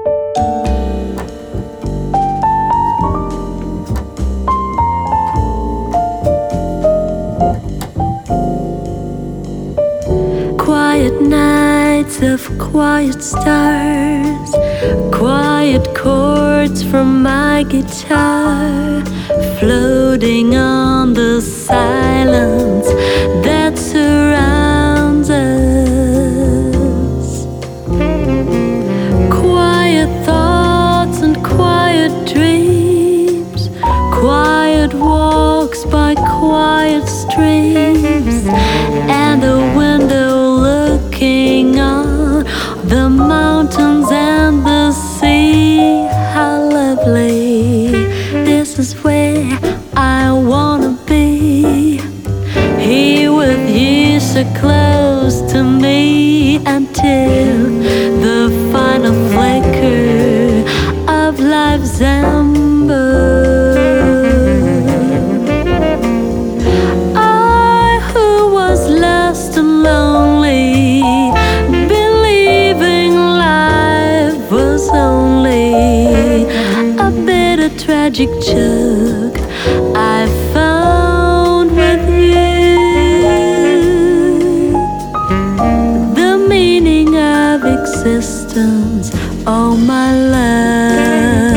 Quiet nights of quiet stars, quiet chords from my guitar, floating on the silence that surrounds us. Quiet thoughts and quiet dreams, quiet walks by quiet streams, and the window looking on the mountains and the sea. How lovely, this is where I wanna be. Here with you so close to me until the final flicker of life's ember. Tragic joke I found with you, the meaning of existence, oh my love.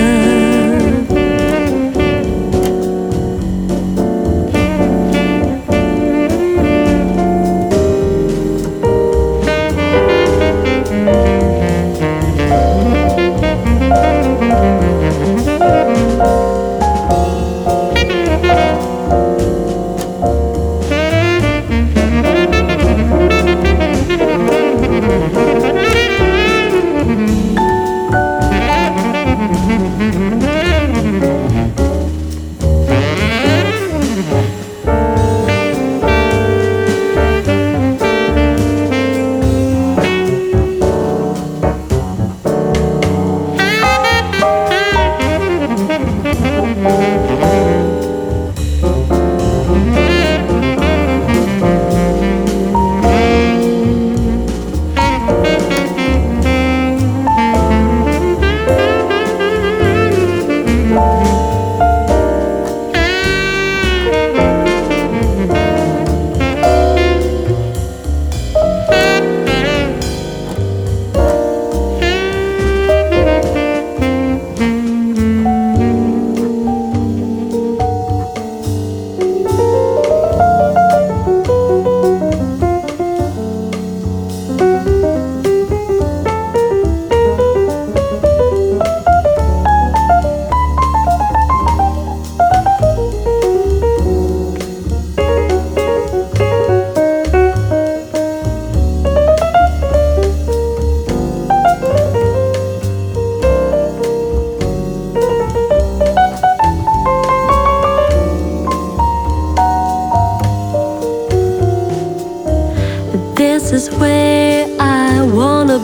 This is where I wanna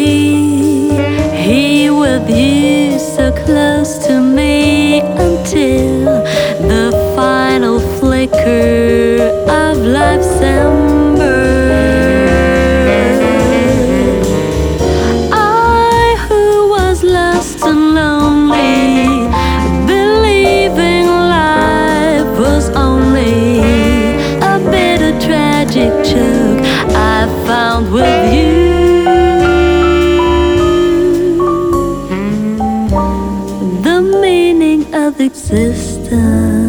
be, here with you so close to me until the final flicker of life's ember. I who was lost and lonely, believing life was only a bitter tragic joke I found with you, the meaning of existence.